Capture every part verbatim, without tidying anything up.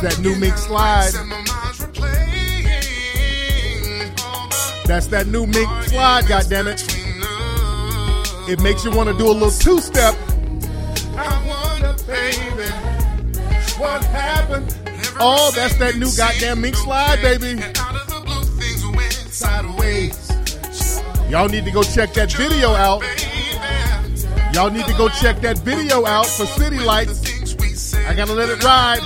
that new Mink Slide. That's that new Mink Slide, goddammit. It makes you want to do a little two-step. I wonder, baby, what happened? Oh, that's that new goddamn Mink Slide, baby. Y'all need to go check that video out. Y'all need to go check that video out for City Lights. I gotta let it ride.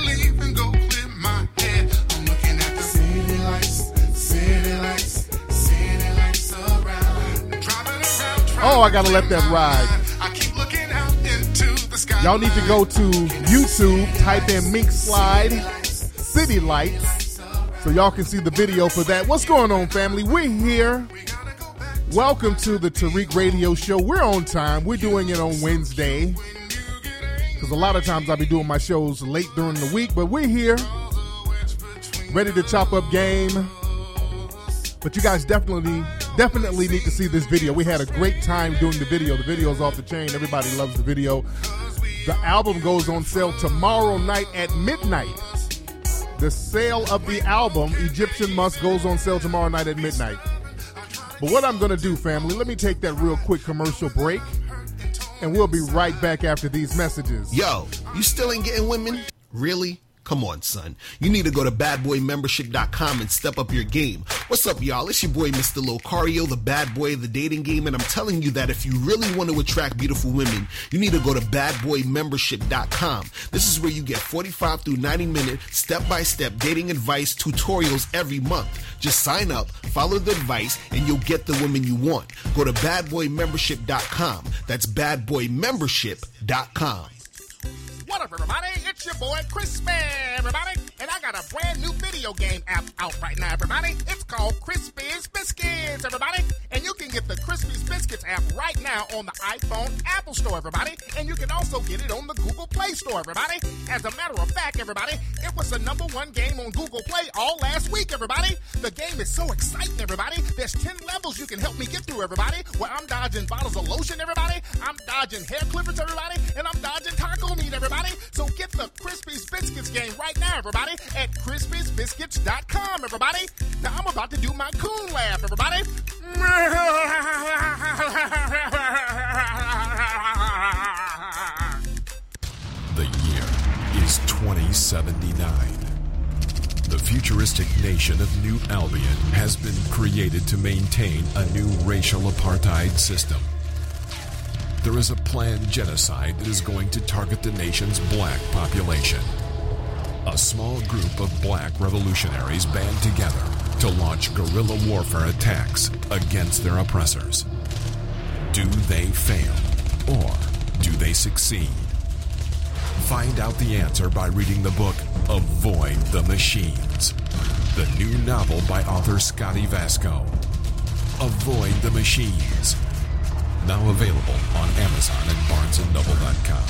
Oh, I gotta let that ride. Y'all need to go to YouTube, type in Mink Slide City Lights, so y'all can see the video for that. What's going on, family? We're here. Welcome to the Tariq Radio Show. We're on time. We're doing it on Wednesday, because a lot of times I'll be doing my shows late during the week, but we're here, ready to chop up game. But you guys definitely, definitely need to see this video. We had a great time doing the video. The video's off the chain. Everybody loves the video. The album goes on sale tomorrow night at midnight. The sale of the album, Egyptian Musk, goes on sale tomorrow night at midnight. But what I'm going to do, family, let me take that real quick commercial break, and we'll be right back after these messages. Yo, you still ain't getting women? Really? Come on, son. You need to go to bad boy membership dot com and step up your game. What's up, y'all? It's your boy, Mister Locario, the bad boy of the dating game, and I'm telling you that if you really want to attract beautiful women, you need to go to bad boy membership dot com. This is where you get forty-five through ninety minute step-by-step dating advice tutorials every month. Just sign up, follow the advice, and you'll get the women you want. Go to bad boy membership dot com. That's bad boy membership dot com. What up, everybody? It's your boy, Crispy, everybody. And I got a brand new video game app out right now, everybody. It's called Crispy's Biscuits, everybody. And you can get the Crispy's Biscuits app right now on the iPhone Apple Store, everybody. And you can also get it on the Google Play Store, everybody. As a matter of fact, everybody, it was the number one game on Google Play all last week, everybody. The game is so exciting, everybody. There's ten levels you can help me get through, everybody. Where I'm dodging bottles of lotion, everybody. I'm dodging hair clippers, everybody. And I'm dodging taco meat, everybody. So get the Crispy's Biscuits game right now, everybody, at crispys biscuits dot com, everybody. Now I'm about to do my coon laugh, everybody. The year is twenty seventy-nine. The futuristic nation of New Albion has been created to maintain a new racial apartheid system. There is a planned genocide that is going to target the nation's black population. A small group of black revolutionaries band together to launch guerrilla warfare attacks against their oppressors. Do they fail, or do they succeed? Find out the answer by reading the book Avoid the Machines, the new novel by author Scotty Vasco. Avoid the Machines. Now available on Amazon and barnes and noble dot com.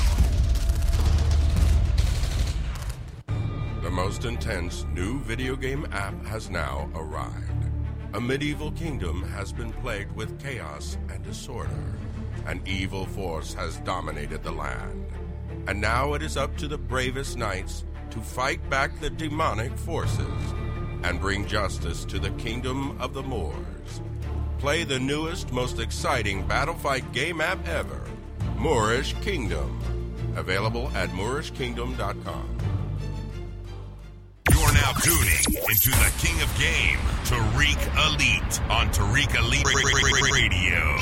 The most intense new video game app has now arrived. A medieval kingdom has been plagued with chaos and disorder. An evil force has dominated the land. And now it is up to the bravest knights to fight back the demonic forces and bring justice to the kingdom of the Moors. Play the newest, most exciting battle fight game app ever, Moorish Kingdom. Available at moorish kingdom dot com. You're now tuning into the king of game, Tariq Elite, on Tariq Elite Radio.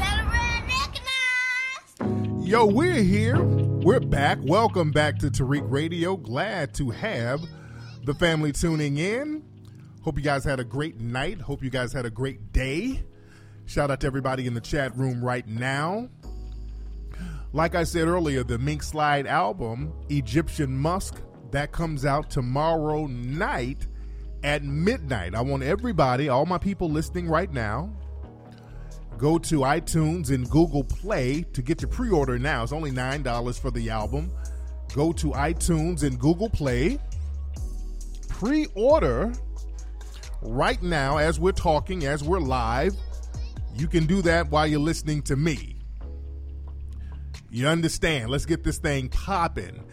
Yo, we're here. We're back. Welcome back to Tariq Radio. Glad to have the family tuning in. Hope you guys had a great night. Hope you guys had a great day. Shout out to everybody in the chat room right now. Like I said earlier, the Mink Slide album, Egyptian Musk, that comes out tomorrow night at midnight. I want everybody, all my people listening right now, go to iTunes and Google Play to get your pre-order now. It's only nine dollars for the album. Go to iTunes and Google Play. Pre-order right now as we're talking, as we're live. You can do that while you're listening to me. You understand? Let's get this thing popping.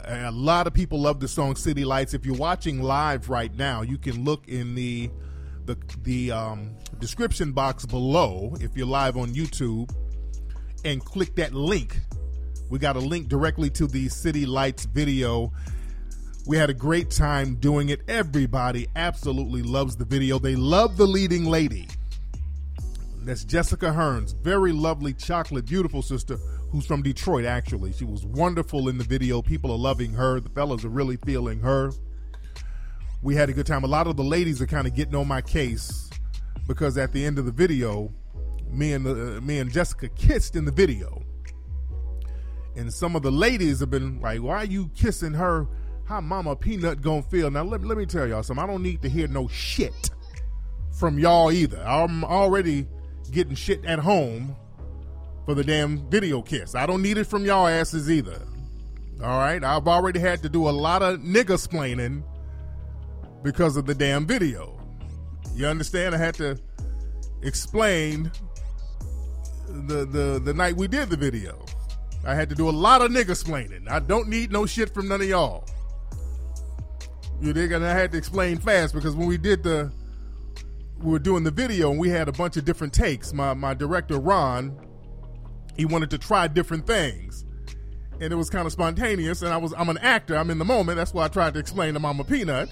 A lot of people love the song City Lights. If you're watching live right now, you can look in the the the um, description box below if you're live on YouTube and click that link. We got a link directly to the City Lights video. We had a great time doing it. Everybody absolutely loves the video. They love the leading lady. That's Jessica Hearns, very lovely, chocolate, beautiful sister who's from Detroit, actually. She was wonderful in the video. People are loving her. The fellas are really feeling her. We had a good time. A lot of the ladies are kind of getting on my case because at the end of the video, me and the, uh, me and Jessica kissed in the video. And some of the ladies have been like, why are you kissing her? How Mama Peanut gonna feel? Now, let, let me tell y'all something. I don't need to hear no shit from y'all either. I'm already getting shit at home for the damn video kiss. I don't need it from y'all asses either. All right? I've already had to do a lot of nigga-splaining because of the damn video. You understand? I had to explain the, the, the night we did the video. I had to do a lot of nigga-splaining. I don't need no shit from none of y'all. You dig? And I had to explain fast because when we did the, we were doing the video and we had a bunch of different takes. My my director, Ron, he wanted to try different things. And it was kind of spontaneous. And I was, I'm an actor. I'm in the moment. That's why I tried to explain to Mama Peanut.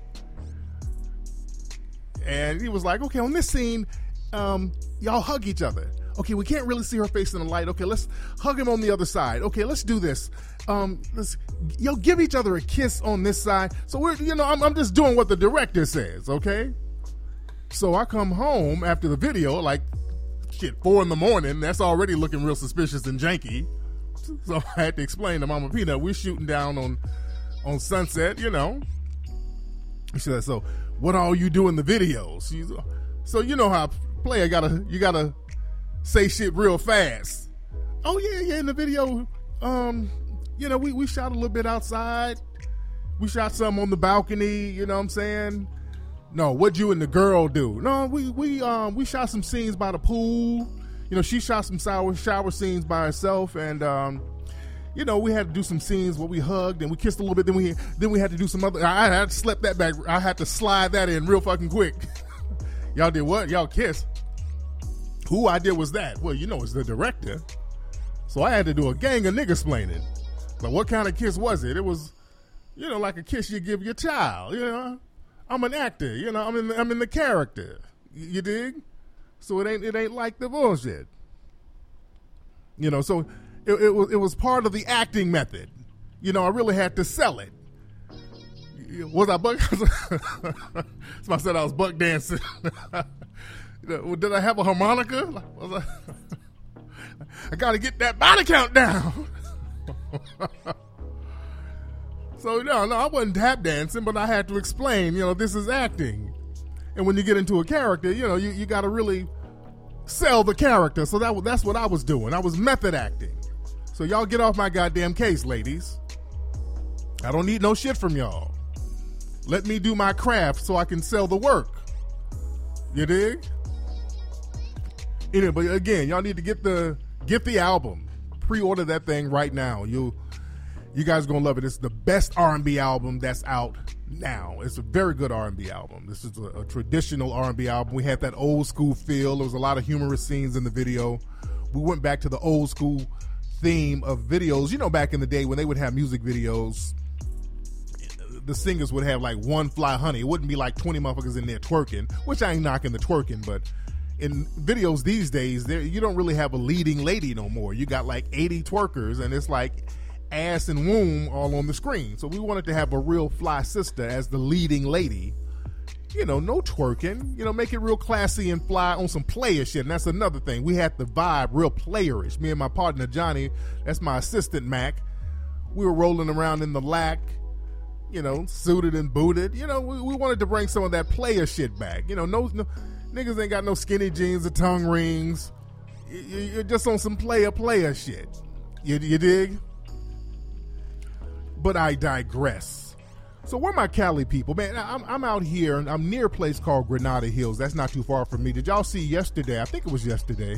And he was like, okay, on this scene, um, y'all hug each other. Okay, we can't really see her face in the light. Okay, let's hug him on the other side. Okay, let's do this. Um, let's, yo, give each other a kiss on this side. So we're, you know, I'm, I'm just doing what the director says, okay? So I come home after the video, like, shit, four in the morning. That's already looking real suspicious and janky. So I had to explain to Mama Peanut, we're shooting down on, on Sunset, you know. She said, so what all you do in the videos? She's, so you know how player gotta, you gotta say shit real fast. Oh yeah, yeah, in the video, um, you know, we, we shot a little bit outside. We shot some on the balcony, you know what I'm saying? No, what'd you and the girl do? No, we we um we shot some scenes by the pool. You know, she shot some shower shower scenes by herself, and um, you know, we had to do some scenes where we hugged and we kissed a little bit. Then we then we had to do some other. I had to slip that back. I had to slide that in real fucking quick. Y'all did what? Y'all kissed. Who I did was that? Well, you know, it's the director. So I had to do a gang of nigga-splaining. But what kind of kiss was it? It was, you know, like a kiss you give your child. You know, I'm an actor. You know, I'm in. I'm in the character. You, you dig? So it ain't. It ain't like the bullshit. You know. So it, it was. It was part of the acting method. You know, I really had to sell it. Was I buck? Somebody said I was buck dancing. Did I have a harmonica? Was I, I got to get that body count down. So no, no, I wasn't tap dancing, but I had to explain, you know, this is acting. And when you get into a character, you know, you, you got to really sell the character. So that that's what I was doing. I was method acting. So y'all get off my goddamn case, ladies. I don't need no shit from y'all. Let me do my craft so I can sell the work. You dig? Anyway, but again, y'all need to get the get the album. Pre-order that thing right now. You you guys are gonna love it. It's the best R and B album that's out now. It's a very good R and B album. This is a, a traditional R and B album. We had that old school feel. There was a lot of humorous scenes in the video. We went back to the old school theme of videos. You know, back in the day when they would have music videos, the singers would have like one fly honey. It wouldn't be like twenty motherfuckers in there twerking, which I ain't knocking the twerking, but in videos these days, there you don't really have a leading lady no more. You got like eighty twerkers, and it's like ass and womb all on the screen. So we wanted to have a real fly sister as the leading lady. You know, no twerking. You know, make it real classy and fly on some player shit. And that's another thing. We had the vibe real playerish. Me and my partner Johnny, that's my assistant Mac. We were rolling around in the lack, you know, suited and booted. You know, we, we wanted to bring some of that player shit back. You know, no, no niggas ain't got no skinny jeans or tongue rings. You, you're just on some player player shit. You, you dig? But I digress. So where my Cali people? Man, I'm, I'm out here, and I'm near a place called Granada Hills. That's not too far from me. Did y'all see yesterday? I think it was yesterday.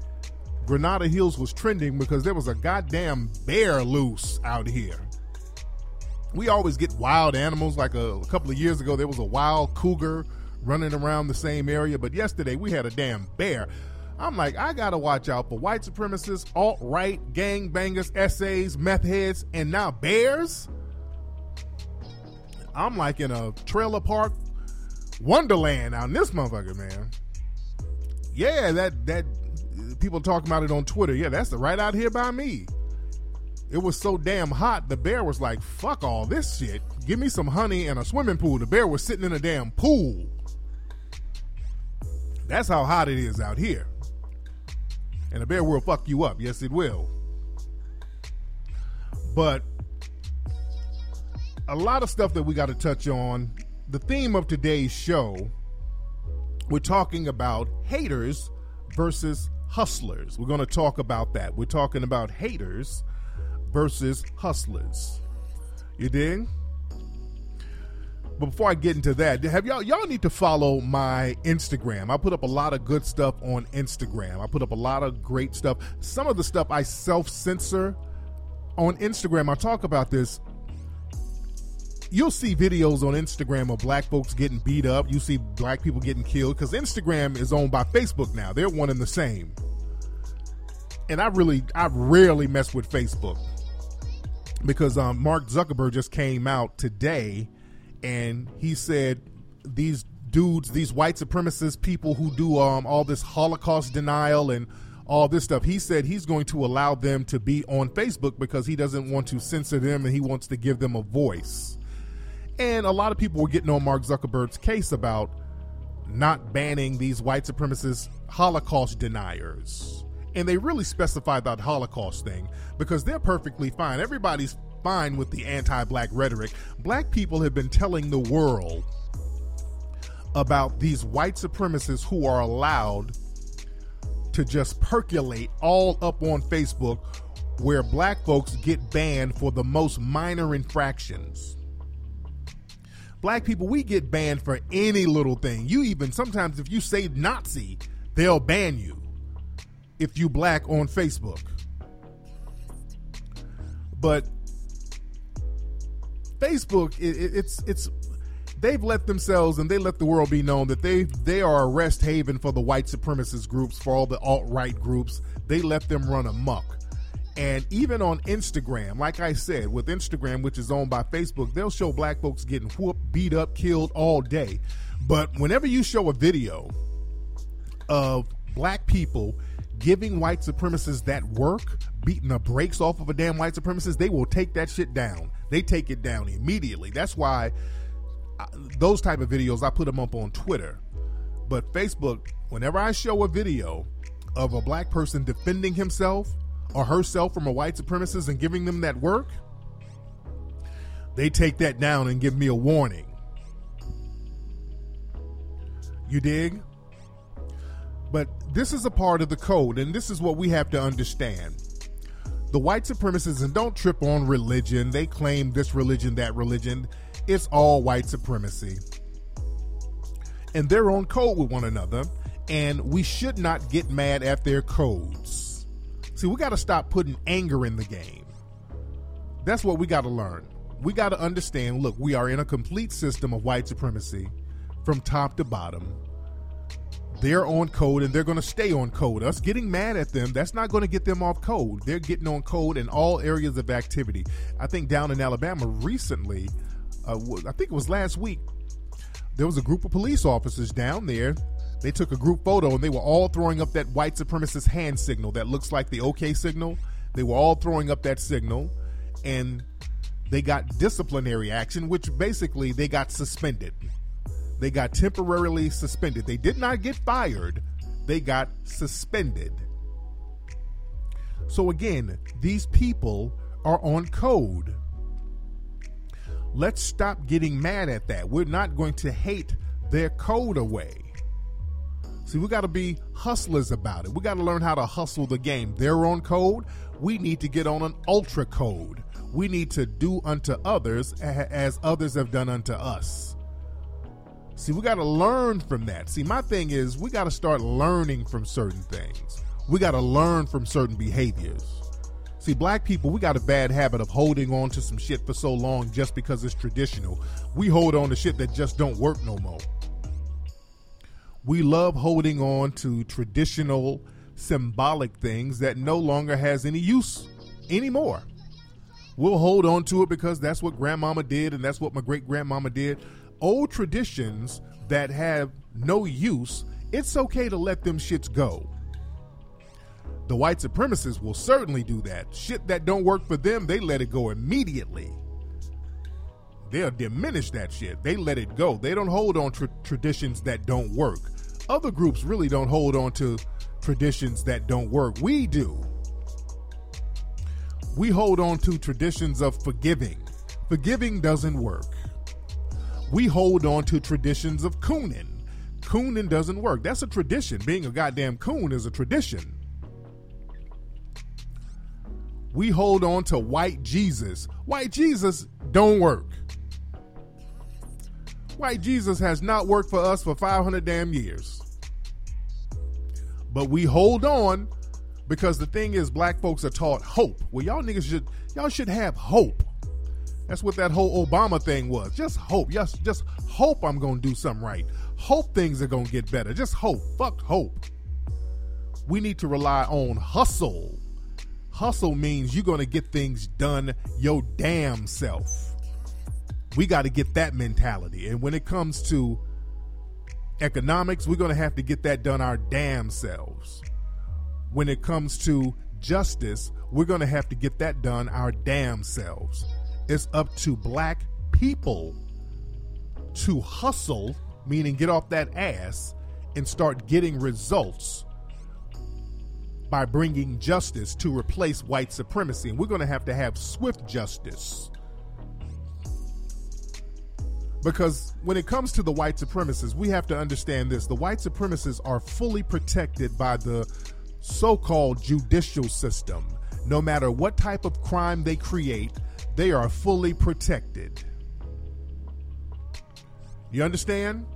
Granada Hills was trending because there was a goddamn bear loose out here. we always get wild animals. Like a, a couple of years ago, there was a wild cougar running around the same area. But yesterday, we had a damn bear. I'm like, I got to watch out for white supremacists, alt-right, gangbangers, S As, meth heads, and now bears? I'm like in a trailer park wonderland out in this motherfucker, man. Yeah, that, that people talking about it on Twitter. Yeah, that's right out here by me. It was so damn hot, the bear was like, fuck all this shit. Give me some honey and a swimming pool. The bear was sitting in a damn pool. That's how hot it is out here. And the bear will fuck you up. Yes, it will. But a lot of stuff that we got to touch on. The theme of today's show, we're talking about haters versus hustlers. We're going to talk about that. We're talking about haters versus hustlers. You dig? But before I get into that, have y'all y'all need to follow my Instagram. I put up a lot of good stuff on Instagram. I put up a lot of great stuff. Some of the stuff I self-censor on Instagram. I talk about this. You'll see videos on Instagram of black folks getting beat up. You see black people getting killed because Instagram is owned by Facebook now. They're one and the same. And I really, I rarely mess with Facebook because um, Mark Zuckerberg just came out today and he said these dudes, these white supremacist people who do um, all this Holocaust denial and all this stuff, he said he's going to allow them to be on Facebook because he doesn't want to censor them and he wants to give them a voice. And a lot of people were getting on Mark Zuckerberg's case about not banning these white supremacist Holocaust deniers. And they really specified that Holocaust thing because they're perfectly fine. Everybody's fine with the anti-black rhetoric. Black people have been telling the world about these white supremacists who are allowed to just percolate all up on Facebook where black folks get banned for the most minor infractions. Black people, we get banned for any little thing. You even, sometimes if you say Nazi, they'll ban you if you black on Facebook. But Facebook, it, it, it's it's they've let themselves and they let the world be known that they they are a rest haven for the white supremacist groups, for all the alt-right groups. They let them run amok. And even on Instagram, like I said, with Instagram, which is owned by Facebook, they'll show black folks getting whooped, beat up, killed all day. But whenever you show a video of black people giving white supremacists that work, beating the brakes off of a damn white supremacist, they will take that shit down. They take it down immediately. That's why I, those type of videos, I put them up on Twitter. But Facebook, whenever I show a video of a black person defending himself or herself from a white supremacist and giving them that work, they take that down and give me a warning. You dig? But this is a part of the code, and this is what we have to understand. The white supremacists, and don't trip on religion, they claim this religion, that religion, it's all white supremacy. And they're on code with one another, and we should not get mad at their codes. See, we got to stop putting anger in the game. That's what we got to learn. We got to understand, look, we are in a complete system of white supremacy from top to bottom. They're on code and they're going to stay on code. Us getting mad at them, that's not going to get them off code. They're getting on code in all areas of activity. I think down in Alabama recently, uh, I think it was last week, there was a group of police officers down there. They took a group photo and they were all throwing up that white supremacist hand signal that looks like the OK signal. They were all throwing up that signal and they got disciplinary action, which basically they got suspended. They got temporarily suspended. They did not get fired. They got suspended. So again, these people are on code. Let's stop getting mad at that. We're not going to hate their code away. See, we got to be hustlers about it. We got to learn how to hustle the game. They're on code. We need to get on an ultra code. We need to do unto others as others have done unto us. See, we got to learn from that. See, my thing is we got to start learning from certain things. We got to learn from certain behaviors. See, black people, we got a bad habit of holding on to some shit for so long just because it's traditional. We hold on to shit that just don't work no more. We love holding on to traditional, symbolic things that no longer has any use anymore. We'll hold on to it because that's what grandmama did and that's what my great-grandmama did. Old traditions that have no use, it's okay to let them shits go. The white supremacists will certainly do that. Shit that don't work for them, they let it go immediately. They'll diminish that shit. They let it go. They don't hold on to traditions that don't work. Other groups really don't hold on to traditions that don't work. We do. We hold on to traditions of forgiving. Forgiving doesn't work. We hold on to traditions of cooning. Cooning doesn't work. That's a tradition. Being a goddamn coon is a tradition. We hold on to white Jesus. White Jesus don't work. White Jesus has not worked for us for five hundred damn years. But we hold on because the thing is, black folks are taught hope. Well, y'all niggas should, y'all should have hope. That's what that whole Obama thing was. Just hope. Yes, just hope I'm going to do something right. Hope things are going to get better. Just hope. Fuck hope. We need to rely on hustle. Hustle means you're going to get things done your damn self. We got to get that mentality. And when it comes to economics, we're going to have to get that done our damn selves. When it comes to justice, we're going to have to get that done our damn selves. It's up to black people to hustle, meaning get off that ass and start getting results by bringing justice to replace white supremacy. And we're going to have to have swift justice. Because when it comes to the white supremacists, we have to understand this. The white supremacists are fully protected by the so-called judicial system. No matter what type of crime they create, they are fully protected. You understand?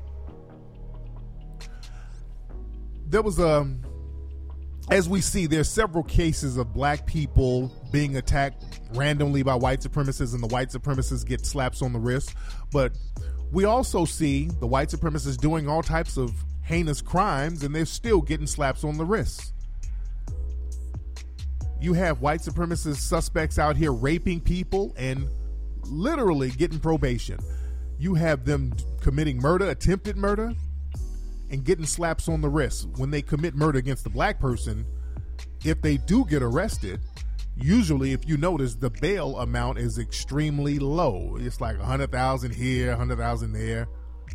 There was a... As we see, there's several cases of black people being attacked randomly by white supremacists, and the white supremacists get slaps on the wrist. But we also see the white supremacists doing all types of heinous crimes, and they're still getting slaps on the wrist. You have white supremacist suspects out here raping people and literally getting probation. You have them committing murder, attempted murder, and getting slaps on the wrist. When they commit murder against a black person, if they do get arrested, usually, if you notice, the bail amount is extremely low. It's like one hundred thousand dollars here, one hundred thousand dollars there.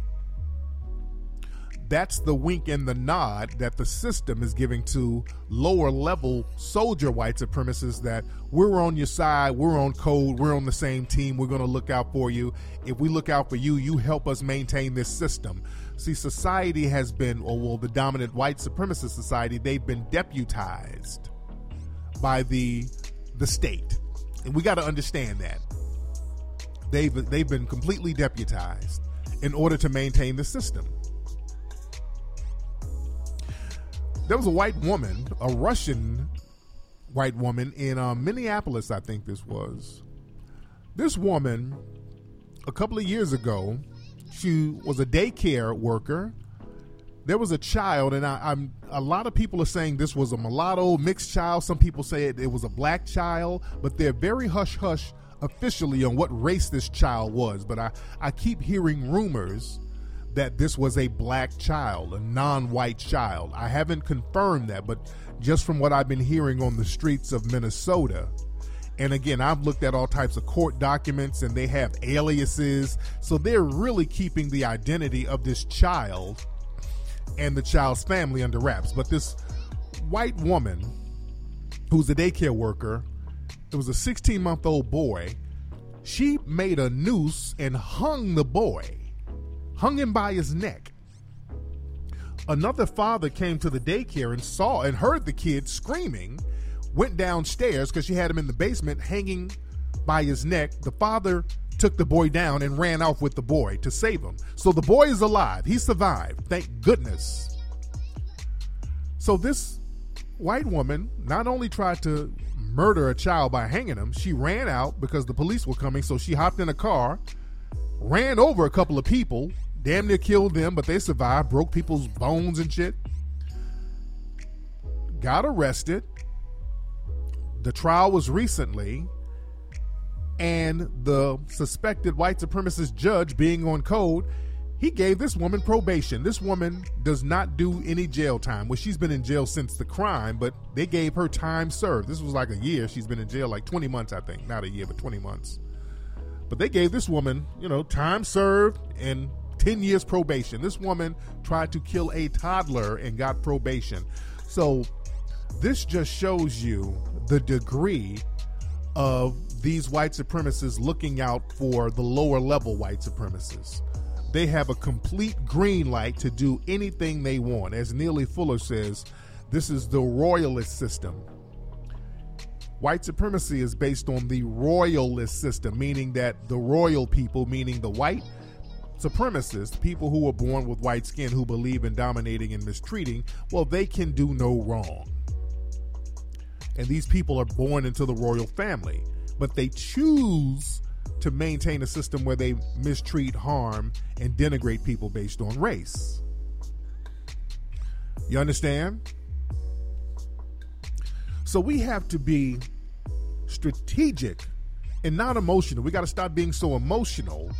That's the wink and the nod that the system is giving to lower level soldier white supremacists, that we're on your side, we're on code, we're on the same team, we're going to look out for you. If we look out for you, you help us maintain this system. See, society has been, or well, the dominant white supremacist society, they've been deputized by the the state. And we got to understand that. They've, they've been completely deputized in order to maintain the system. There was a white woman, a Russian white woman in uh, Minneapolis, I think this was. This woman, a couple of years ago, she was a daycare worker. There was a child, and I, I'm a lot of people are saying this was a mulatto mixed child. Some people say it, it was a black child, but they're very hush-hush officially on what race this child was. But I, I keep hearing rumors that this was a black child, a non-white child. I haven't confirmed that, but just from what I've been hearing on the streets of Minnesota. And again, I've looked at all types of court documents, and they have aliases. So they're really keeping the identity of this child and the child's family under wraps. But this white woman, who's a daycare worker, it was a sixteen-month-old boy. She made a noose and hung the boy. Hung him by his neck. Another father came to the daycare and saw and heard the kid screaming, went downstairs because she had him in the basement hanging by his neck. The father took the boy down and ran off with the boy to save him. So the boy is alive. He survived. Thank goodness. So this white woman not only tried to murder a child by hanging him. She ran out because the police were coming, so she hopped in a car, ran over a couple of people, damn near killed them, but they survived, broke people's bones and shit. Got arrested. The trial was recently, and the suspected white supremacist judge, being on code, he gave this woman probation. This woman does not do any jail time. Well, she's been in jail since the crime, but they gave her time served. This was like a year. She's been in jail like twenty months, I think. Not a year, but twenty months. But they gave this woman, you know, time served and ten years probation. This woman tried to kill a toddler and got probation. So this just shows you the degree of these white supremacists looking out for the lower level white supremacists. They have a complete green light to do anything they want. As Neely Fuller says, this is the royalist system. White supremacy is based on the royalist system, meaning that the royal people, meaning the white supremacists, people who were born with white skin who believe in dominating and mistreating, well, they can do no wrong. And these people are born into the royal family, but they choose to maintain a system where they mistreat, harm, and denigrate people based on race. You understand? So we have to be strategic and not emotional. We got to stop being so emotional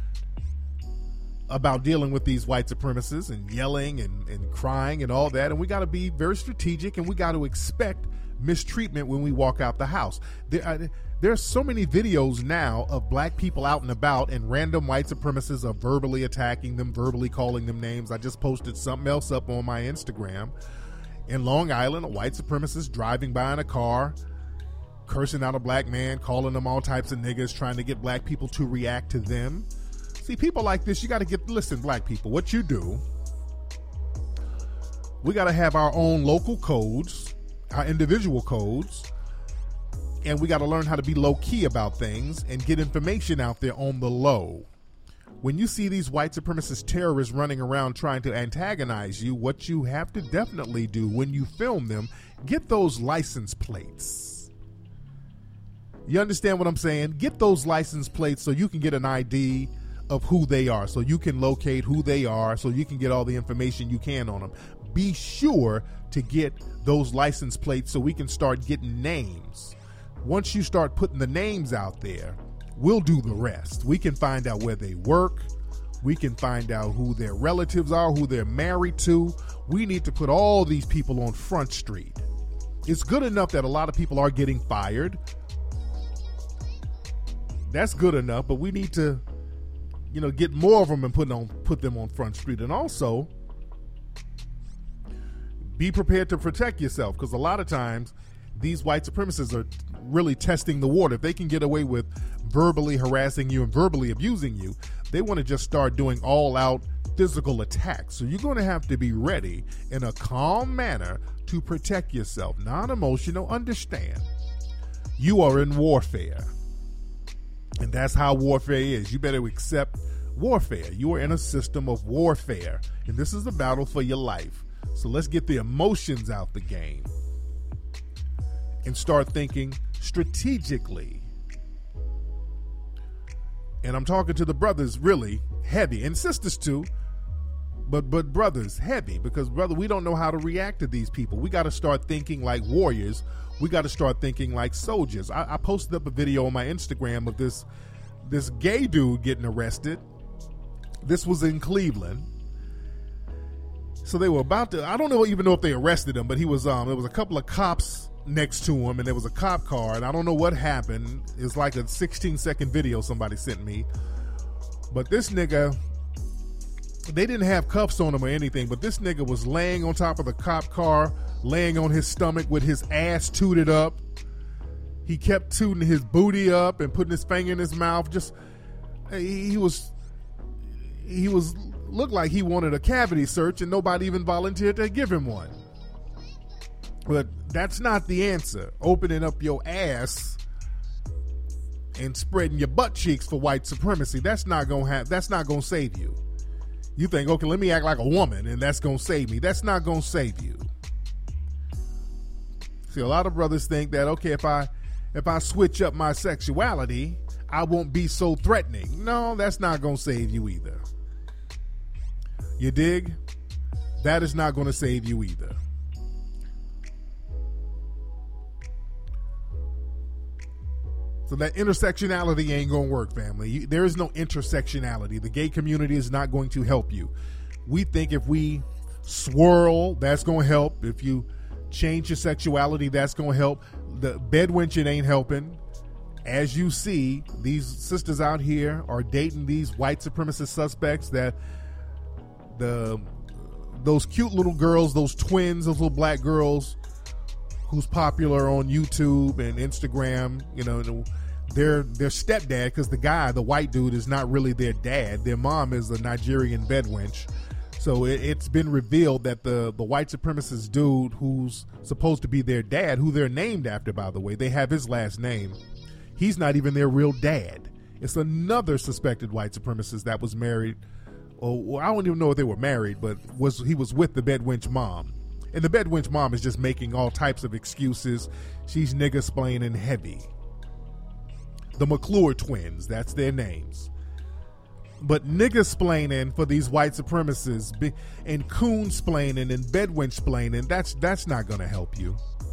about dealing with these white supremacists and yelling and, and crying and all that. And we got to be very strategic, and we got to expect mistreatment when we walk out the house. There are, there's so many videos now of black people out and about, and random white supremacists are verbally attacking them, verbally calling them names. I just posted something else up on my Instagram. In Long Island, a white supremacist driving by in a car, cursing out a black man, calling them all types of niggas, trying to get black people to react to them. See, people like this, you got to get, listen, black people, what you do, we got to have our own local codes, our individual codes, and we got to learn how to be low key about things and get information out there on the low. When you see these white supremacist terrorists running around trying to antagonize you, what you have to definitely do when you film them, get those license plates. You understand what I'm saying? Get those license plates so you can get an I D of who they are, so you can locate who they are, so you can get all the information you can on them. Be sure to get those license plates so we can start getting names. Once you start putting the names out there, we'll do the rest. We can find out where they work. We can find out who their relatives are, who they're married to. We need to put all these people on Front Street. It's good enough that a lot of people are getting fired. That's good enough, but we need to, you know, get more of them and put on put them on Front Street. And also, be prepared to protect yourself, because a lot of times these white supremacists are really testing the water. If they can get away with verbally harassing you and verbally abusing you, they want to just start doing all-out physical attacks. So you're going to have to be ready in a calm manner to protect yourself. Non-emotional, understand. You are in warfare. And that's how warfare is. You better accept warfare. You are in a system of warfare. And this is a battle for your life. So let's get the emotions out the game and start thinking strategically. And I'm talking to the brothers really heavy, and sisters too, but but brothers heavy, because brother, we don't know how to react to these people. We got to start thinking like warriors. We got to start thinking like soldiers. I, I posted up a video on my Instagram of this this gay dude getting arrested. This was in Cleveland. So they were about to, I don't know even know if they arrested him, but he was um there was a couple of cops next to him, and there was a cop car, and I don't know what happened. It's like a sixteen second video somebody sent me. But this nigga, they didn't have cuffs on him or anything, but this nigga was laying on top of the cop car, laying on his stomach with his ass tooted up. He kept tooting his booty up and putting his finger in his mouth. Just, he was, he was, looked like he wanted a cavity search, and nobody even volunteered to give him one. But that's not the answer. Opening up your ass and spreading your butt cheeks for white supremacy, that's not gonna have, that's not gonna save you. You think, okay, let me act like a woman and that's gonna save me. That's not gonna save you. See, a lot of brothers think that, okay, if I if I switch up my sexuality, I won't be so threatening. No, that's not going to save you either. You dig? That is not going to save you either. So that intersectionality ain't going to work, family. You, there is no intersectionality. The gay community is not going to help you. We think if we swirl, that's going to help. If you change your sexuality, that's going to help. The bedwenching ain't helping. As you see, these sisters out here are dating these white supremacist suspects that the those cute little girls, those twins, those little black girls who's popular on YouTube and Instagram, you know, their their stepdad, because the guy, the white dude, is not really their dad. Their mom is a Nigerian bedwench. So it, it's been revealed that the, the white supremacist dude who's supposed to be their dad, who they're named after, by the way, they have his last name, he's not even their real dad. It's another suspected white supremacist that was married. Or I don't even know if they were married, but was he was with the bedwench mom. And the bedwench mom is just making all types of excuses. She's nigga-splaining heavy. The McClure twins, that's their names. But nigga-splaining for these white supremacists and coon-splaining and bedwench-splaining, that's, that's not going to help you.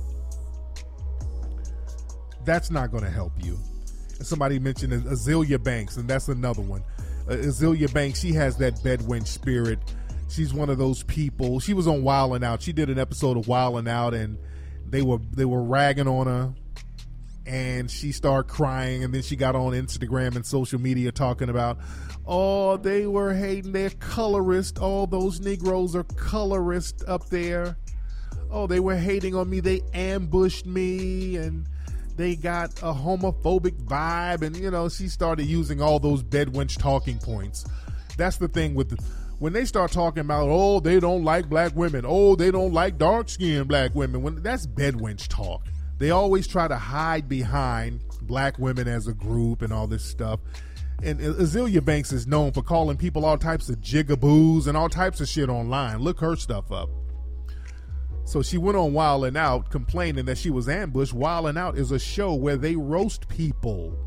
That's not going to help you. And somebody mentioned Azealia Banks, and that's another one. Uh, Azealia Banks, she has that bedwench spirit. She's one of those people. She was on Wild 'N Out. She did an episode of Wild 'N Out, and they were they were ragging on her, and she started crying, and then she got on Instagram and social media talking about, oh, they were hating, they're colorist. All those Negroes are colorist up there. Oh, they were hating on me. They ambushed me, and they got a homophobic vibe. And, you know, she started using all those bedwench talking points. That's the thing with the, when they start talking about, oh, they don't like black women. Oh, they don't like dark-skinned black women. When that's bedwench talk. They always try to hide behind black women as a group and all this stuff. And Azealia Banks is known for calling people all types of jigaboos and all types of shit online. Look her stuff up. So she went on Wild 'N Out complaining that she was ambushed. Wild 'N Out is a show where they roast people.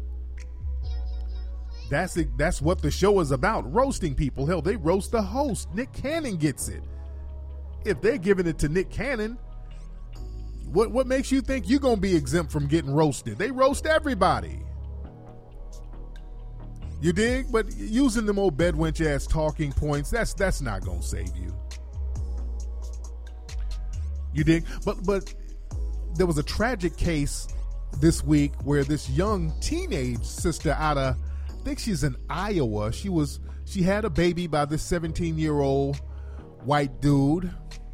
That's it, that's what the show is about, roasting people. Hell, they roast the host. Nick Cannon gets it. If they're giving it to Nick Cannon, what what makes you think you're going to be exempt from getting roasted? They roast everybody. You dig? But using them old bedwench ass talking points, that's that's not going to save you. You dig? But but there was a tragic case this week where this young teenage sister out of, I think she's in Iowa. She was she had a baby by this seventeen-year-old white dude.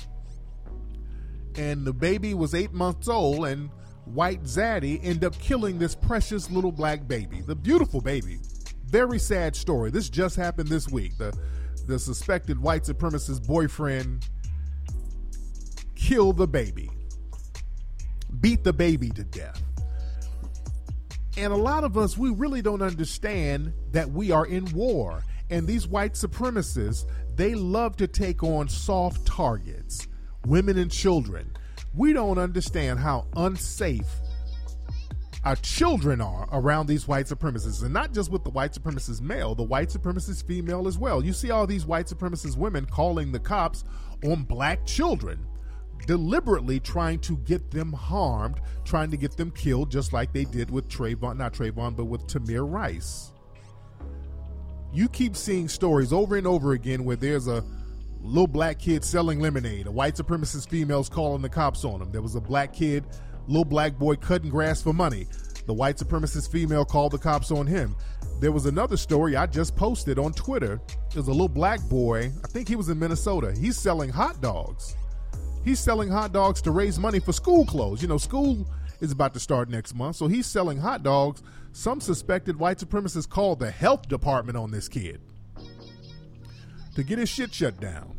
And the baby was eight months old, and white Zaddy ended up killing this precious little black baby. The beautiful baby. Very sad story. This just happened this week. The the suspected white supremacist boyfriend killed the baby. Beat the baby to death. And a lot of us, we really don't understand that we are in war. And these white supremacists, they love to take on soft targets, women and children. We don't understand how unsafe our children are around these white supremacists. And not just with the white supremacist male, the white supremacist female as well. You see all these white supremacist women calling the cops on black children, deliberately trying to get them harmed, trying to get them killed, just like they did with Trayvon, not Trayvon, but with Tamir Rice. You keep seeing stories over and over again where there's a little black kid selling lemonade, a white supremacist female's calling the cops on him. There was a black kid, little black boy cutting grass for money. The white supremacist female called the cops on him. There was another story I just posted on Twitter. There's a little black boy, I think he was in Minnesota. He's selling hot dogs. He's selling hot dogs to raise money for school clothes. You know, school is about to start next month, so he's selling hot dogs. Some suspected white supremacists called the health department on this kid to get his shit shut down.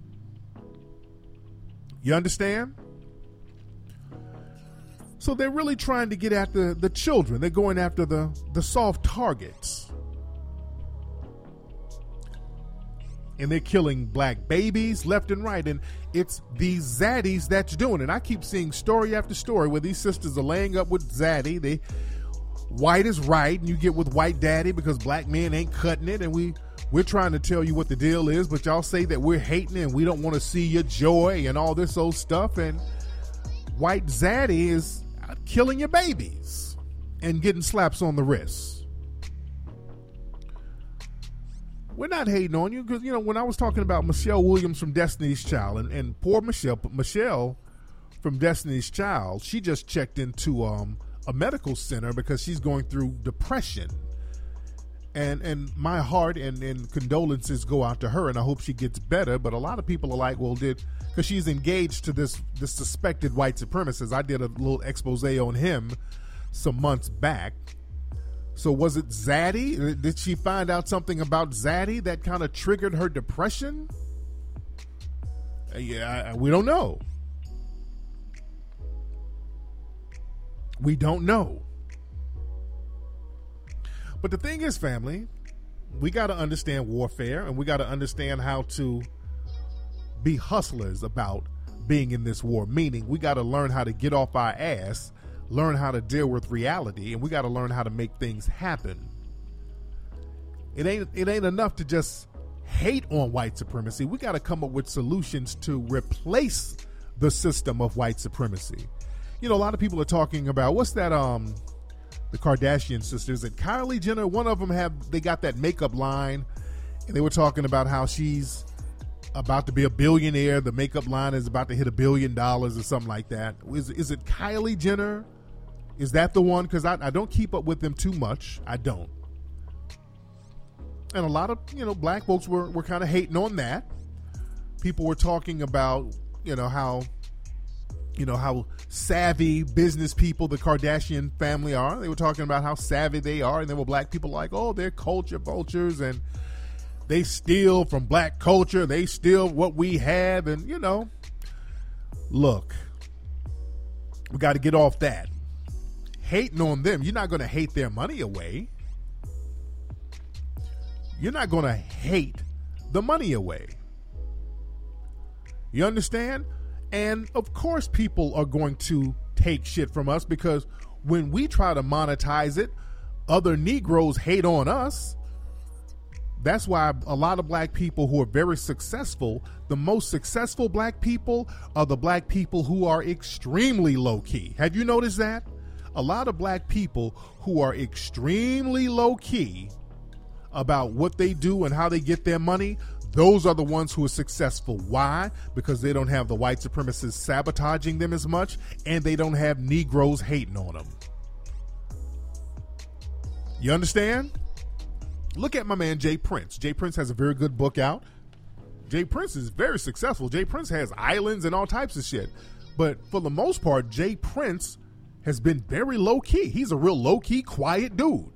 You understand? So they're really trying to get after the children. They're going after the, the soft targets. and they're killing black babies left and right. And it's these zaddies that's doing it. I keep seeing story after story where these sisters are laying up with zaddy. They white is right, and you get with white daddy because black men ain't cutting it. And we we're trying to tell you what the deal is, but y'all say that we're hating and we don't want to see your joy and all this old stuff. And white zaddy is killing your babies and getting slaps on the wrists. We're not hating on you because, you know, when I was talking about Michelle Williams from Destiny's Child, and, and poor Michelle, Michelle from Destiny's Child, she just checked into um, a medical center because she's going through depression. And and my heart and, and condolences go out to her, and I hope she gets better. But a lot of people are like, well, did, because she's engaged to this, this suspected white supremacist. I did a little expose on him some months back. So was it Zaddy? Did she find out something about Zaddy that kind of triggered her depression? Uh, yeah, I, we don't know. We don't know. But the thing is, family, we got to understand warfare, and we got to understand how to be hustlers about being in this war. Meaning, we got to learn how to get off our ass, learn how to deal with reality, and we got to learn how to make things happen. It ain't it ain't enough to just hate on white supremacy. We got to come up with solutions to replace the system of white supremacy. You know, a lot of people are talking about what's that um the Kardashian sisters and Kylie Jenner. One of them have they got that makeup line, and they were talking about how she's about to be a billionaire. The makeup line is about to hit a billion dollars or something like that. Is is it Kylie Jenner? Is that the one? Because I, I don't keep up with them too much. I don't. And a lot of, you know, black folks were, were kind of hating on that. People were talking about, you know, how, you know, how savvy business people the Kardashian family are. They were talking about how savvy they are. And there were black people like, oh, they're culture vultures and they steal from black culture. They steal what we have. And, you know, look, we got to get off that. Hating on them, you're not going to hate their money away. You're not going to hate the money away. You understand? And of course people are going to take shit from us because when we try to monetize it, other Negroes hate on us. That's why a lot of black people who are very successful, the most successful black people are the black people who are extremely low key. Have you noticed that? A lot of black people who are extremely low key about what they do and how they get their money, those are the ones who are successful. Why? Because they don't have the white supremacists sabotaging them as much, and they don't have Negroes hating on them. You understand? Look at my man Jay Prince. Jay Prince has a very good book out. Jay Prince is very successful. Jay Prince has islands and all types of shit. But for the most part, Jay Prince has been very low key. He's a real low key, quiet dude.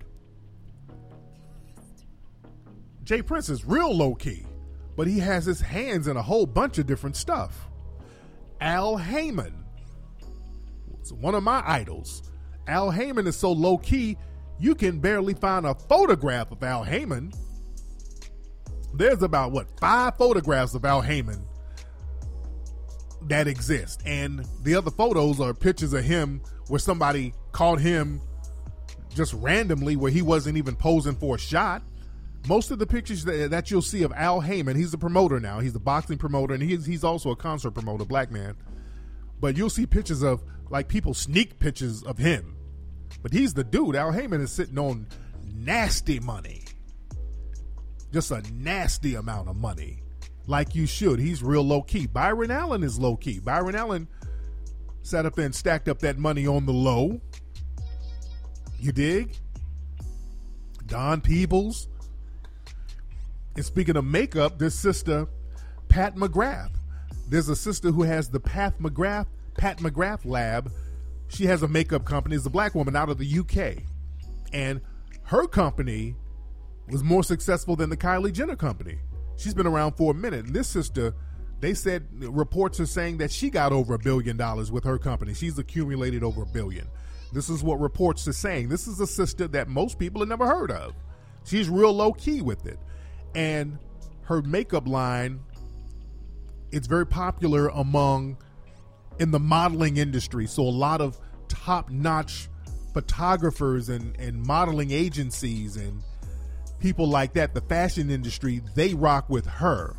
Jay Prince is real low key, but he has his hands in a whole bunch of different stuff. Al Heyman is one of my idols. Al Heyman is so low key, you can barely find a photograph of Al Heyman. There's about, what, five photographs of Al Heyman that exist. And the other photos are pictures of him where somebody caught him just randomly where he wasn't even posing for a shot. Most of the pictures that, that you'll see of Al Heyman, he's a promoter now. He's a boxing promoter, and he's, he's also a concert promoter, black man. But you'll see pictures of, like, people sneak pictures of him. But he's the dude. Al Heyman is sitting on nasty money. Just a nasty amount of money. Like you should. He's real low-key. Byron Allen is low-key. Byron Allen sat up there and stacked up that money on the low. You dig? Don Peebles. And speaking of makeup, this sister, Pat McGrath. There's a sister who has the Pat McGrath, Pat McGrath Lab. She has a makeup company. It's a black woman out of the U K. And her company was more successful than the Kylie Jenner company. She's been around for a minute. And this sister, they said, reports are saying that she got over a billion dollars with her company. She's accumulated over a billion. This is what reports are saying. This is a sister that most people have never heard of. She's real low key with it. And her makeup line, it's very popular among in the modeling industry. So a lot of top-notch photographers and, and modeling agencies and people like that, the fashion industry, they rock with her.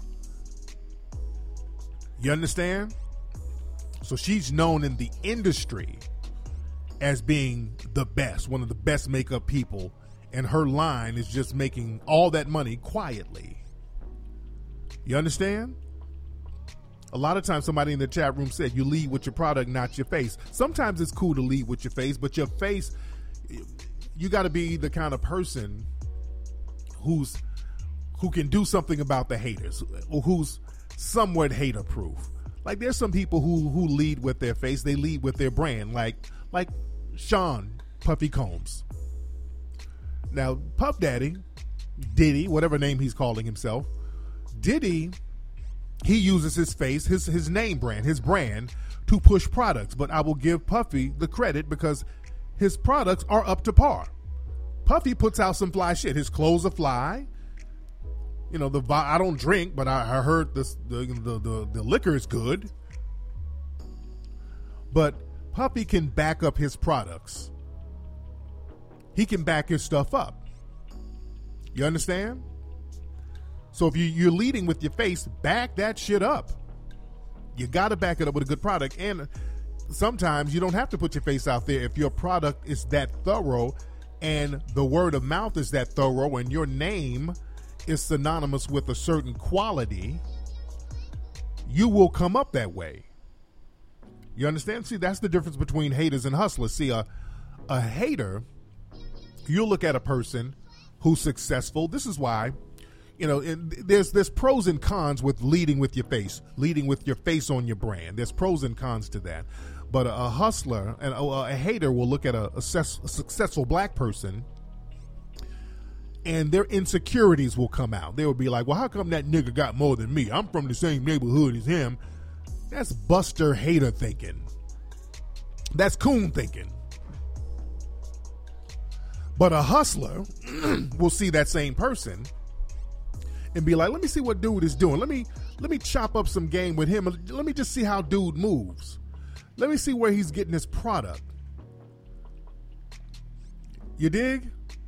You understand? So she's known in the industry as being the best, one of the best makeup people, and her line is just making all that money quietly. You understand? A lot of times somebody in the chat room said you lead with your product, not your face. Sometimes it's cool to lead with your face, but your face, you got to be the kind of person who's who can do something about the haters, or who's somewhat hater proof. Like there's some people who who lead with their face, they lead with their brand, like like Sean Puffy Combs. Now Puff Daddy, Diddy, whatever name he's calling himself, Diddy, he uses his face, his his name brand, his brand to push products. But I will give Puffy the credit because his products are up to par. Puffy puts out some fly shit. His clothes are fly. You know, the I don't drink, but I, I heard this, the, the the the liquor is good. But Puffy can back up his products. He can back his stuff up. You understand? So if you, you're leading with your face, back that shit up. You got to back it up with a good product. And sometimes you don't have to put your face out there if your product is that thorough and the word of mouth is that thorough and your name is synonymous with a certain quality, you will come up that way. You understand? See, that's the difference between haters and hustlers. See, a, a hater, you'll look at a person who's successful. This is why, you know, there's there's pros and cons with leading with your face, leading with your face on your brand. There's pros and cons to that. But a, a hustler and a, a hater will look at a, a, ses- a successful black person and their insecurities will come out. They will be like, well, how come that nigga got more than me? I'm from the same neighborhood as him. That's Buster hater thinking. That's coon thinking. But a hustler will see that same person and be like, let me see what dude is doing. Let me let me chop up some game with him. Let me just see how dude moves. Let me see where he's getting his product. You dig?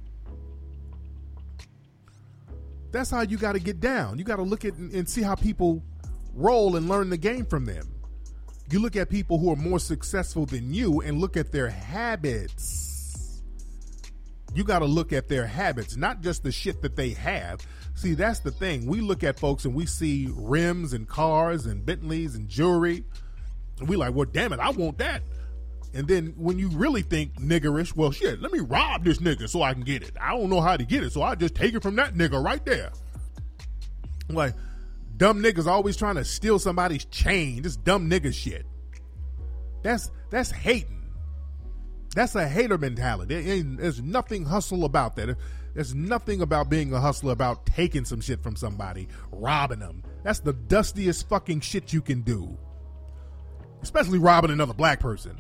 That's how you got to get down. You got to look at and see how people roll and learn the game from them. You look at people who are more successful than you and look at their habits. You got to look at their habits, not just the shit that they have. See, that's the thing. We look at folks and we see rims and cars and Bentleys and jewelry. And we like, well, damn it, I want that. And then when you really think niggerish, well, shit, let me rob this nigga so I can get it. I don't know how to get it, so I just take it from that nigga right there. Like, dumb niggas always trying to steal somebody's chain. This dumb nigga shit. That's that's hating. That's a hater mentality. There ain't, there's nothing hustle about that. There's nothing about being a hustler about taking some shit from somebody, robbing them. That's the dustiest fucking shit you can do. Especially robbing another black person.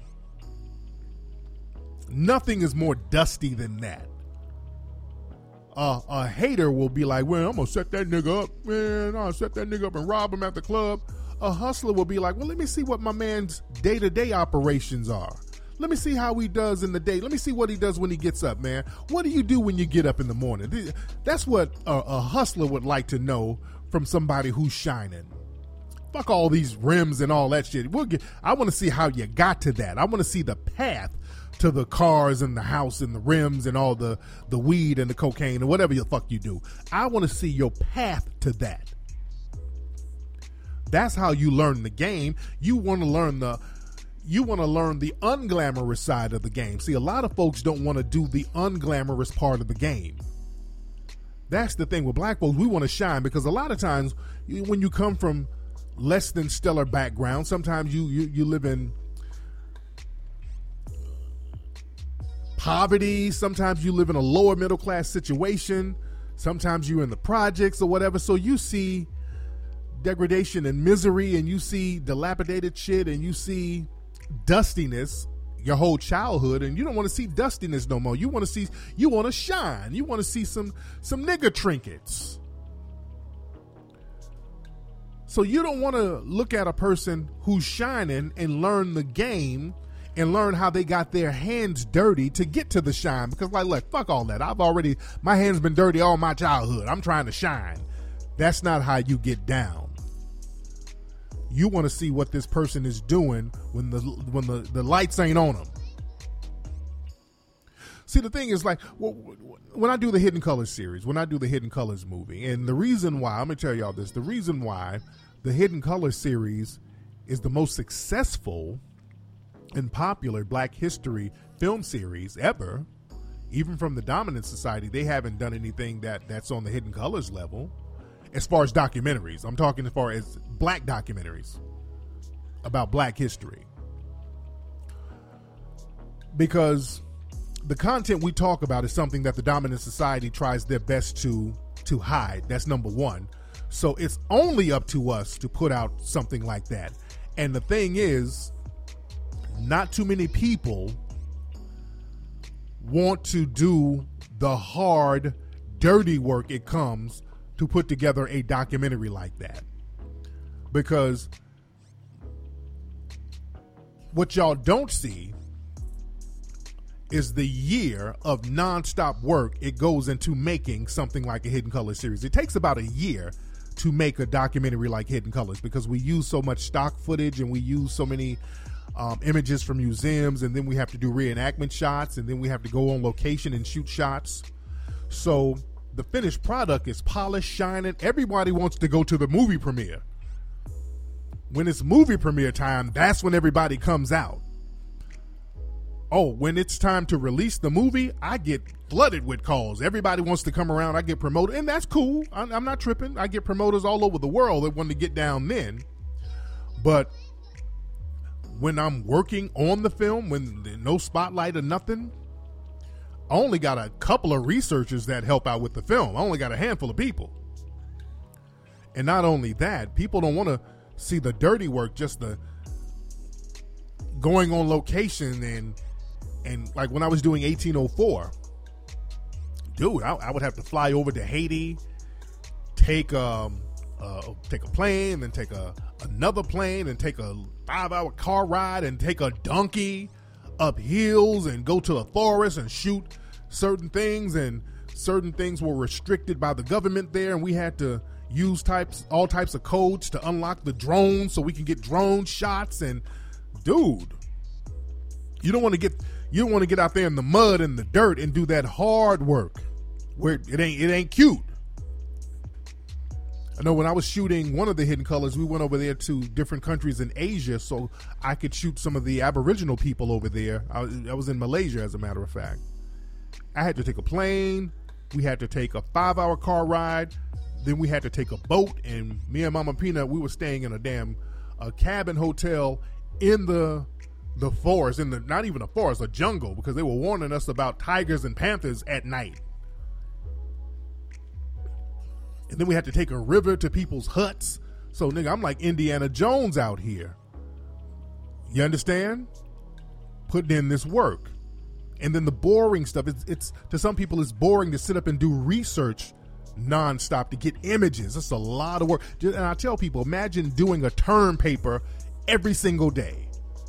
Nothing is more dusty than that. Uh, a hater will be like, well, I'm going to set that nigga up. Man, I'll set that nigga up and rob him at the club. A hustler will be like, well, let me see what my man's day-to-day operations are. Let me see how he does in the day. Let me see what he does when he gets up, man. What do you do when you get up in the morning? That's what a, a hustler would like to know from somebody who's shining. Fuck all these rims and all that shit. We'll get, I want to see how you got to that. I want to see the path to the cars and the house and the rims and all the, the weed and the cocaine and whatever the fuck you do. I want to see your path to that. That's how you learn the game. You want to learn the you want to learn the unglamorous side of the game. See, a lot of folks don't want to do the unglamorous part of the game. That's the thing with black folks. We want to shine because a lot of times when you come from less than stellar background, sometimes you you, you live in poverty. Sometimes you live in a lower middle class situation. Sometimes you're in the projects or whatever. So you see degradation and misery and you see dilapidated shit and you see dustiness your whole childhood, and you don't want to see dustiness no more. You want to see, you want to shine. You want to see some some nigga trinkets. So you don't want to look at a person who's shining and learn the game and learn how they got their hands dirty to get to the shine. Because like, look, fuck all that. I've already, my hands been dirty all my childhood. I'm trying to shine. That's not how you get down. You want to see what this person is doing when the when the, the lights ain't on them. See, the thing is, like, when I do the Hidden Colors series, when I do the Hidden Colors movie, and the reason why, I'm going to tell y'all this, the reason why the Hidden Colors series is the most successful and popular Black history film series ever, even from the Dominant Society, they haven't done anything that, that's on the Hidden Colors level as far as documentaries. I'm talking as far as Black documentaries about Black history. Because the content we talk about is something that the Dominant Society tries their best to to hide. That's number one. So it's only up to us to put out something like that. And the thing is, not too many people want to do the hard, dirty work it comes to put together a documentary like that. Because what y'all don't see is the year of nonstop work it goes into making something like a Hidden Colors series. It takes about a year to make a documentary like Hidden Colors because we use so much stock footage and we use so many um, images from museums, and then we have to do reenactment shots, and then we have to go on location and shoot shots. So the finished product is polished, shining. Everybody wants to go to the movie premiere. When it's movie premiere time, that's when everybody comes out. Oh, when it's time to release the movie, I get flooded with calls. Everybody wants to come around. I get promoted, and that's cool. I'm, I'm not tripping. I get promoters all over the world that want to get down then. But when I'm working on the film, when there's no spotlight or nothing, I only got a couple of researchers that help out with the film. I only got a handful of people. And not only that, people don't want to see the dirty work, just the going on location and And like when I was doing eighteen oh four, dude, I, I would have to fly over to Haiti, take um, uh, take a plane, then take a another plane, and take a five-hour car ride, and take a donkey up hills, and go to the forest and shoot certain things. And certain things were restricted by the government there, and we had to use types all types of codes to unlock the drones so we can get drone shots. And dude, you don't want to get. You don't want to get out there in the mud and the dirt and do that hard work where it ain't it ain't cute. I know when I was shooting one of the Hidden Colors, we went over there to different countries in Asia so I could shoot some of the Aboriginal people over there. I was, I was in Malaysia, as a matter of fact. I had to take a plane. We had to take a five-hour car ride. Then we had to take a boat. And me and Mama Peanut, we were staying in a damn a cabin hotel in the... the forest, in the not even a forest, a jungle, because they were warning us about tigers and panthers at night. And then we had to take a river to people's huts. So nigga, I'm like Indiana Jones out here. You understand? Putting in this work. And then the boring stuff, it's, it's to some people it's boring to sit up and do research nonstop to get images. It's a lot of work. And I tell people, imagine doing a term paper every single day.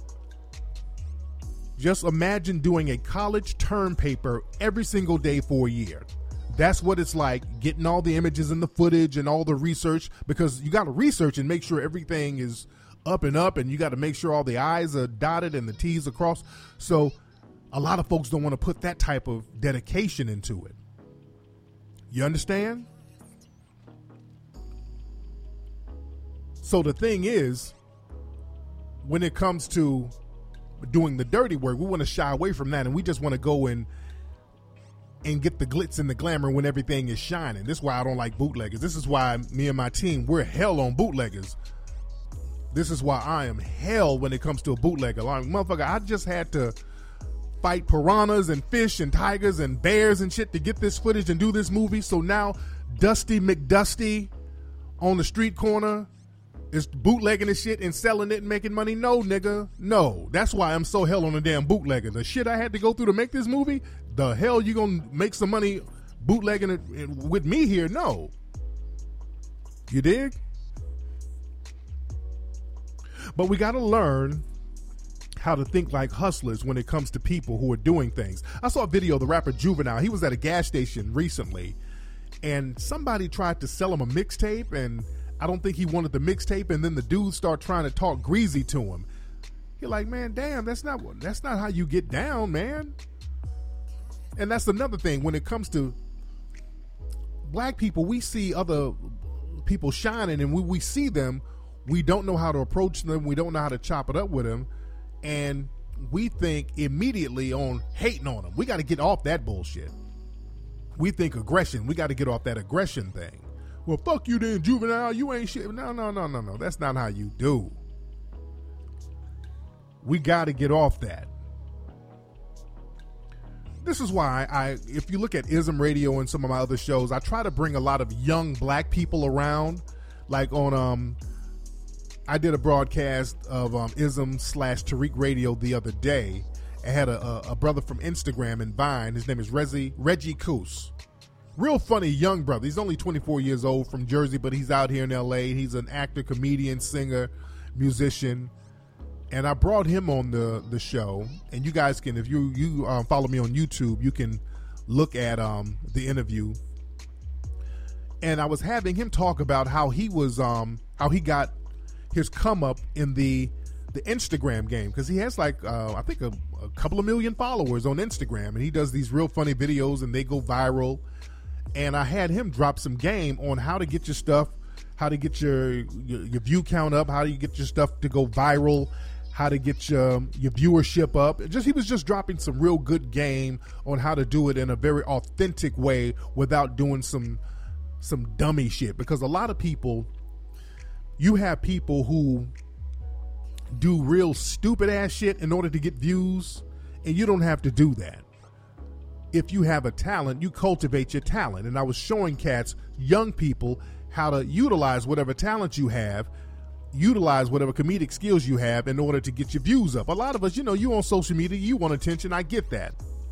Just imagine doing a college term paper every single day for a year. That's what it's like, getting all the images and the footage and all the research, because you got to research and make sure everything is up and up, and you got to make sure all the I's are dotted and the T's are crossed. So a lot of folks don't want to put that type of dedication into it. You understand? So the thing is, when it comes to doing the dirty work, we want to shy away from that, and we just want to go in and get the glitz and the glamour when everything is shining. This is why I don't like bootleggers. This is why me and my team, we're hell on bootleggers. This is why I am hell when it comes to a bootlegger. Like, motherfucker, I just had to fight piranhas and fish and tigers and bears and shit to get this footage and do this movie. So now Dusty McDusty on the street corner is bootlegging this shit and selling it and making money. No, nigga, no. That's why I'm so hell on a damn bootlegger. The shit I had to go through to make this movie, the hell you gonna make some money bootlegging it with me here? No. You dig? But we got to learn how to think like hustlers when it comes to people who are doing things. I saw a video of the rapper Juvenile. He was at a gas station recently, and somebody tried to sell him a mixtape, and I don't think he wanted the mixtape, and then the dude started trying to talk greasy to him. You're like, man, damn, that's not that's not how you get down, man. And that's another thing when it comes to black people. We see other people shining, and when we see them, we don't know how to approach them. We don't know how to chop it up with them. And we think immediately on hating on them. We got to get off that bullshit. We think aggression. We got to get off that aggression thing. Well, fuck you then, Juvenile. You ain't shit. No, no, no, no, no. That's not how you do. We got to get off that. This is why I, if you look at Ism Radio and some of my other shows, I try to bring a lot of young black people around. Like on, um, I did a broadcast of um, Ism slash Tariq Radio the other day. I had a, a, a brother from Instagram and Vine. His name is Reggie, Reggie Coos. Real funny young brother. He's only twenty-four years old, from Jersey, but he's out here in L A. He's an actor, comedian, singer, musician. And I brought him on the, the show. And you guys can, if you, you um, follow me on YouTube, you can look at um, the interview. And I was having him talk about how he was, um, how he got his come up in the the Instagram game, because he has like uh, I think a, a couple of million followers on Instagram, and he does these real funny videos and they go viral. And I had him drop some game on how to get your stuff, how to get your your, your view count up, how do you get your stuff to go viral, how to get your your viewership up. Just he was just dropping some real good game on how to do it in a very authentic way without doing some some dummy shit, because a lot of people. You have people who do real stupid ass shit in order to get views, and you don't have to do that. If you have a talent, you cultivate your talent. And I was showing cats, young people, how to utilize whatever talent you have, utilize whatever comedic skills you have in order to get your views up. A lot of us, you know, you on social media, you want attention. I get that.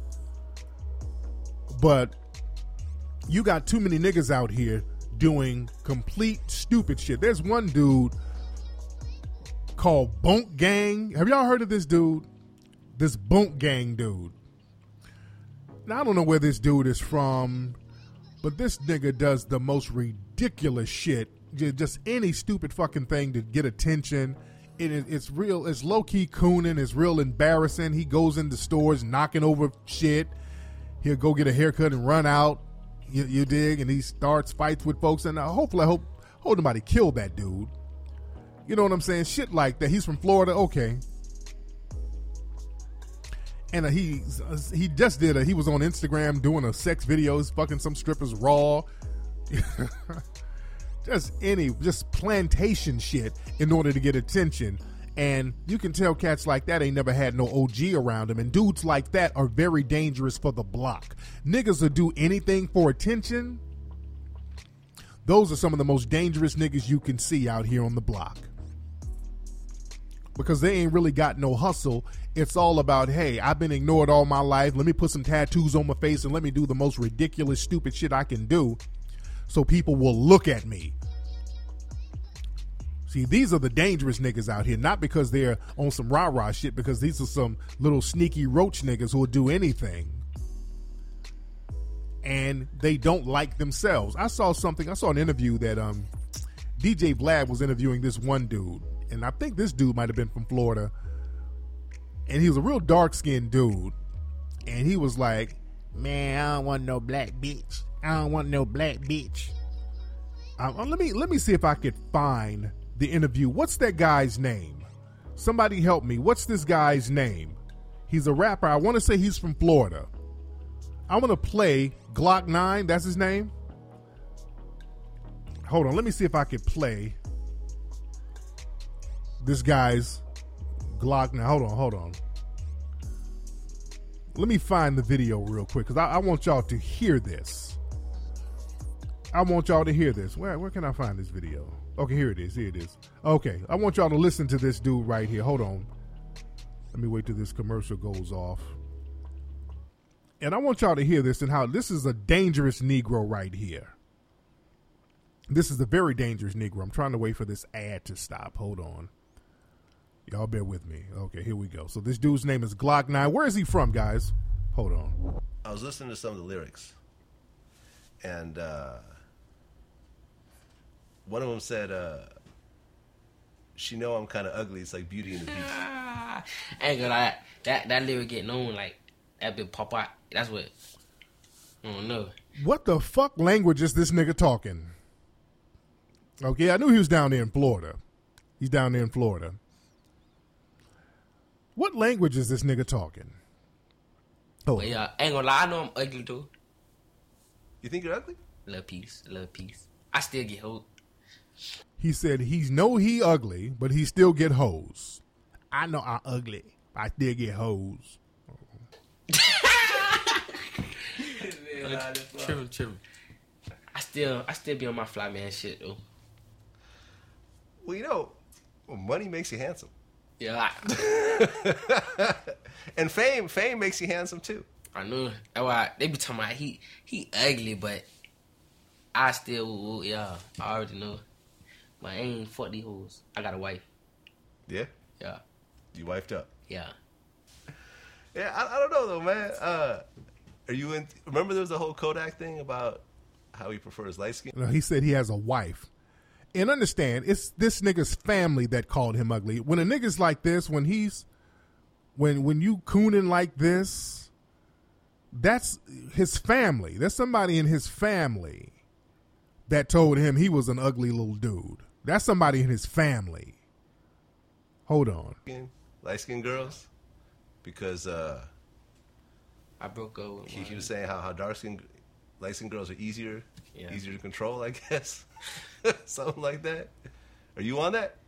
But you got too many niggas out here doing complete stupid shit. There's one dude called Bunk Gang. Have y'all heard of this dude? This Bunk Gang dude. Now, I don't know where this dude is from, but this nigga does the most ridiculous shit. Just any stupid fucking thing to get attention. It is, it's real, it's low-key cooning. It's real embarrassing. He goes into stores knocking over shit. He'll go get a haircut and run out. You, you dig? And he starts fights with folks. And uh, hopefully, I hope, hope nobody killed that dude. You know what I'm saying? Shit like that. He's from Florida. Okay. And uh, he he just did a, he was on Instagram doing a sex video. He's fucking some strippers raw. Just any, just plantation shit in order to get attention. And you can tell cats like that ain't never had no O G around them. And dudes like that are very dangerous for the block. Niggas will do anything for attention. Those are some of the most dangerous niggas you can see out here on the block. Because they ain't really got no hustle. It's all about, hey, I've been ignored all my life. Let me put some tattoos on my face and let me do the most ridiculous, stupid shit I can do so people will look at me. See, these are the dangerous niggas out here, not because they're on some rah-rah shit, because these are some little sneaky roach niggas who will do anything. And they don't like themselves. I saw something, I saw an interview that um, D J Vlad was interviewing this one dude. And I think this dude might have been from Florida. And he was a real dark-skinned dude. And he was like, man, I don't want no black bitch. I don't want no black bitch. Um, let me let me see if I could find the interview. What's that guy's name? Somebody help me. What's this guy's name? He's a rapper. I want to say he's from Florida. I want to play Glock nine. That's his name. Hold on. Let me see if I could play this guy's Glock nine. Hold on. Hold on. Let me find the video real quick because I, I want y'all to hear this. I want y'all to hear this. Where, where can I find this video? Okay, here it is. Here it is. Okay, I want y'all to listen to this dude right here. Hold on. Let me wait till this commercial goes off. And I want y'all to hear this and how this is a dangerous Negro right here. This is a very dangerous Negro. I'm trying to wait for this ad to stop. Hold on. Y'all bear with me. Okay, here we go. So this dude's name is Glock nine. Where is he from, guys? Hold on. I was listening to some of the lyrics, and uh, one of them said, uh, "She know I'm kind of ugly. It's like Beauty and the Beast." I ain't gonna lie. That that lyric get known like that bit pop out. That's what. I don't know. What the fuck language is this nigga talking? Okay, I knew he was down there in Florida. He's down there in Florida. What language is this nigga talking? Oh, But yeah, I ain't gonna lie. I know I'm ugly too. You think you're ugly? Little piece, little piece. I still get hoed. he said he's know he ugly, but he still get hoes. I know I'm ugly. I still get hoes. Tripping, tripping. I still, I still be on my fly man shit though. Well, you know, well, money makes you handsome, Yeah, I, and fame, fame makes you handsome too. I know. That's why they be talking about he, he ugly, but I still, yeah, I already know. But I ain't fuck these hoes. I got a wife. Yeah, Yeah, you wifed up. yeah. Yeah, I, I don't know though, man. Uh, are you in? Remember, there was a whole Kodak thing about how he prefers light skin. No, he said he has a wife. And understand, it's this nigga's family that called him ugly. When a nigga's like this, when he's, when when you cooning like this, that's his family. There's somebody in his family that told him he was an ugly little dude. That's somebody in his family. Hold on. Light skinned girls, because uh, I broke up with he, my- he was saying how, how dark skinned, light skinned girls are easier, Yeah. easier to control, I guess. Something like that. Are you on that?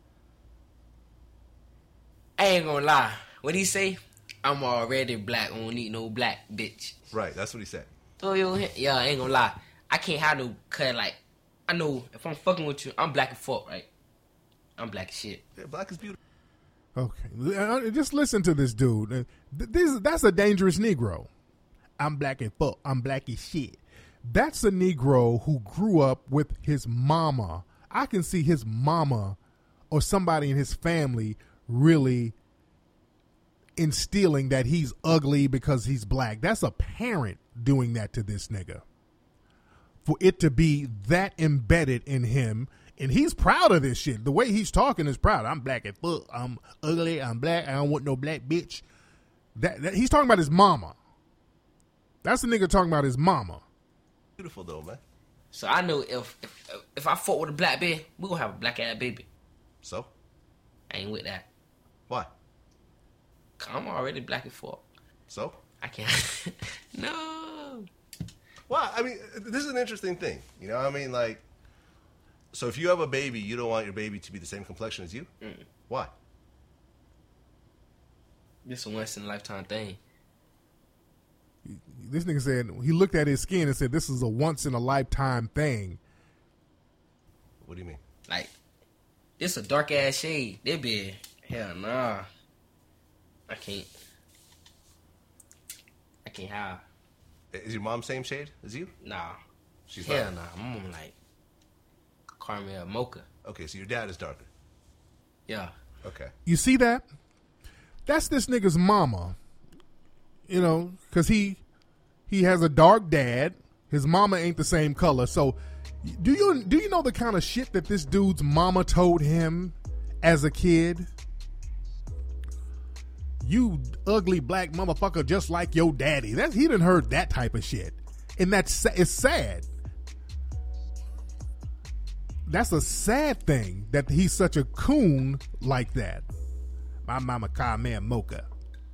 I ain't gonna lie. What he say? I'm already black. I don't need no black bitch. Right, that's what he said. So yo, yeah, I ain't gonna lie. I can't have no cut. Like, I know if I'm fucking with you, I'm black as fuck, right? I'm black as shit. Yeah, black is beautiful. Okay, Uh, just listen to this dude. Uh, th- This that's a dangerous Negro. I'm black and fuck. I'm black as shit. That's a Negro who grew up with his mama. I can see his mama or somebody in his family really instilling that he's ugly because he's black. That's a parent doing that to this nigga. For it to be that embedded in him, and he's proud of this shit. The way he's talking is proud. I'm black as fuck. I'm ugly. I'm black. I don't want no black bitch. That, that he's talking about his mama. That's the nigga talking about his mama. Beautiful though, man. So I know if if, if I fuck with a black bitch, we gonna have a black ass baby. So, I ain't with that. why? Cause I'm already black as fuck. So, I can't. No. well, I mean, this is an interesting thing. You know what I mean? Like, so if you have a baby, you don't want your baby to be the same complexion as you? Mm. Why? This a once in a lifetime thing. This nigga said he looked at his skin and said this is a once in a lifetime thing. What do you mean? Like, this a dark ass shade. They be hell nah. I can't. I can't have. Is your mom same shade as you? Nah. She's hell not. nah. I'm on like caramel mocha. Okay, so your dad is darker. Yeah. Okay. You see that? That's this nigga's mama. You know, because he he has a dark dad. His mama ain't the same color. So, do you do you know the kind of shit that this dude's mama told him as a kid? You ugly black motherfucker, just like your daddy. That's he done heard that type of shit, and that's it's sad. That's a sad thing that he's such a coon like that. My mama called me a mocha.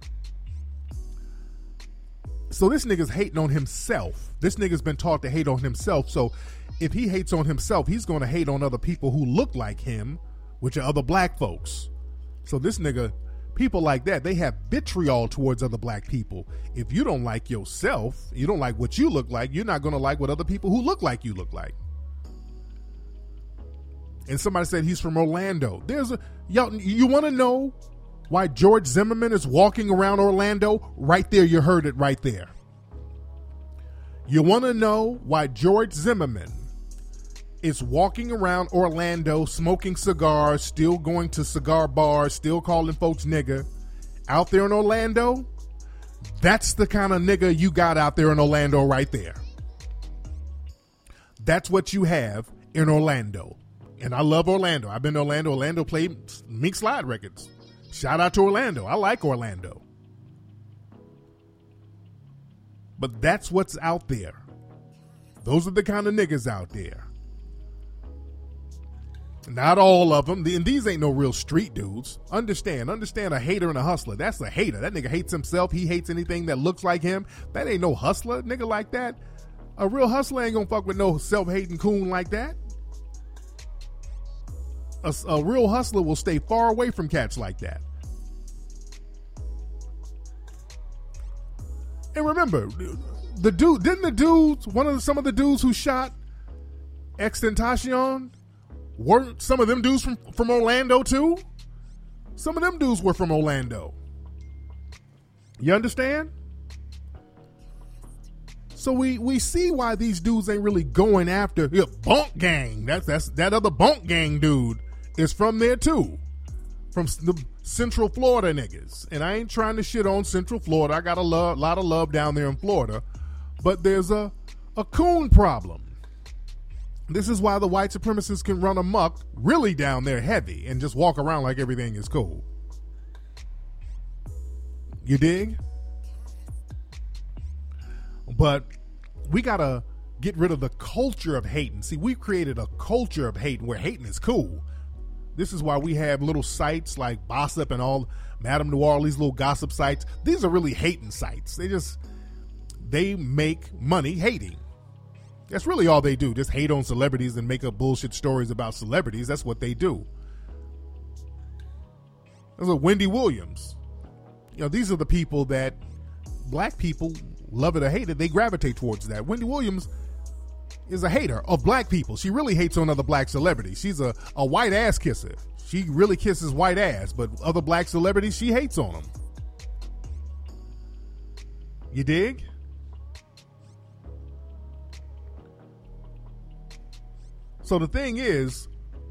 So this nigga's hating on himself. This nigga's been taught to hate on himself. So if he hates on himself, he's going to hate on other people who look like him, which are other black folks. So this nigga, people like that, they have vitriol towards other black people. If you don't like yourself, you don't like what you look like, you're not going to like what other people who look like you look like. And somebody said he's from Orlando. There's a, y'all, you want to know why George Zimmerman is walking around Orlando? Right there, you heard it right there. You want to know why George Zimmerman is walking around Orlando smoking cigars, still going to cigar bars, still calling folks nigga, out there in Orlando, that's the kind of nigga you got out there in Orlando right there. That's what you have in Orlando. And I love Orlando. I've been to Orlando. Orlando played Mink Slide records. Shout out to Orlando. I like Orlando. But that's what's out there. Those are the kind of niggas out there. Not all of them. And these ain't no real street dudes. Understand. Understand a hater and a hustler. That's a hater. That nigga hates himself. He hates anything that looks like him. That ain't no hustler. Nigga like that. A real hustler ain't gonna fuck with no self-hating coon like that. A, a real hustler will stay far away from cats like that. And remember, the dude, didn't the dudes, one of the, some of the dudes who shot XXXTentacion, weren't some of them dudes from, from Orlando too? Some of them dudes were from Orlando. You understand? So we, we see why these dudes ain't really going after yeah, Bunk Gang. That's that's that other Bunk Gang dude is from there too, from the Central Florida niggas. And I ain't trying to shit on Central Florida. I got a lo- lot of love down there in Florida, but there's a a coon problem. This is why the white supremacists can run amok really down there heavy and just walk around like everything is cool. You dig? But we got to get rid of the culture of hating. See, we created a culture of hating where hating is cool. This is why we have little sites like Bossip and all, Madame Noir, all these little gossip sites. These are really hating sites. They just, they make money hating. That's really all they do. Just hate on celebrities and make up bullshit stories about celebrities. That's what they do. There's a Wendy Williams. You know, these are the people that black people, love it or hate it, they gravitate towards that. Wendy Williams is a hater of black people. She really hates on other black celebrities. She's a, a white ass kisser. She really kisses white ass, but other black celebrities, she hates on them. You dig? So the thing is,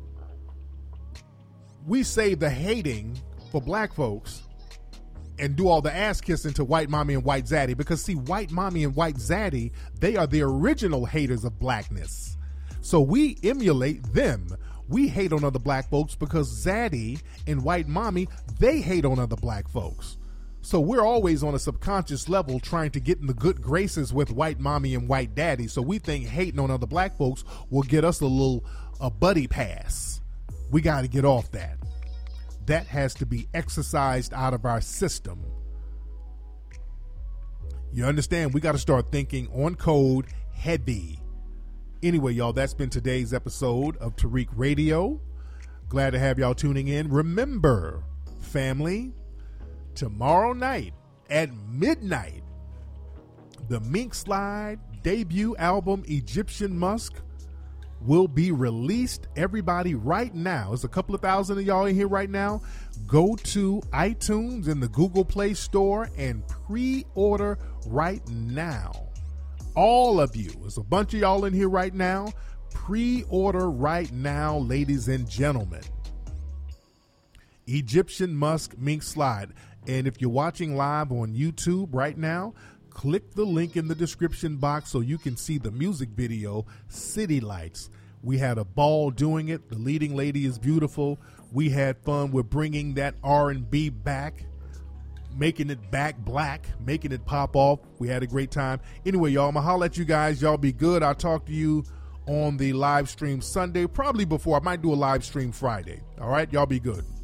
we save the hating for black folks and do all the ass kissing to White Mommy and White Zaddy, because see, White Mommy and White Zaddy, they are the original haters of blackness. So we emulate them. We hate on other black folks because Zaddy and White Mommy, they hate on other black folks. So we're always on a subconscious level trying to get in the good graces with White Mommy and White Daddy. So we think hating on other black folks will get us a little a buddy pass. We got to get off that. That has to be exercised out of our system. You understand? We got to start thinking on code heavy. Anyway, y'all, that's been today's episode of Tariq Radio. Glad to have y'all tuning in. Remember, family, tomorrow night at midnight, the Mink Slide debut album, Egyptian Musk, will be released. Everybody, right now, there's a couple of thousand of y'all in here right now. Go to iTunes and the Google Play Store and pre-order right now. All of you, there's a bunch of y'all in here right now. Pre-order right now, ladies and gentlemen. Egyptian Musk Mink Slide. And if you're watching live on YouTube right now, click the link in the description box so you can see the music video, City Lights. We had a ball doing it. The leading lady is beautiful. We had fun with bringing that R and B back, making it back black, making it pop off. We had a great time. Anyway, y'all, I'm going to holler at you guys. Y'all be good. I'll talk to you on the live stream Sunday, probably before. I might do a live stream Friday. All right? Y'all be good.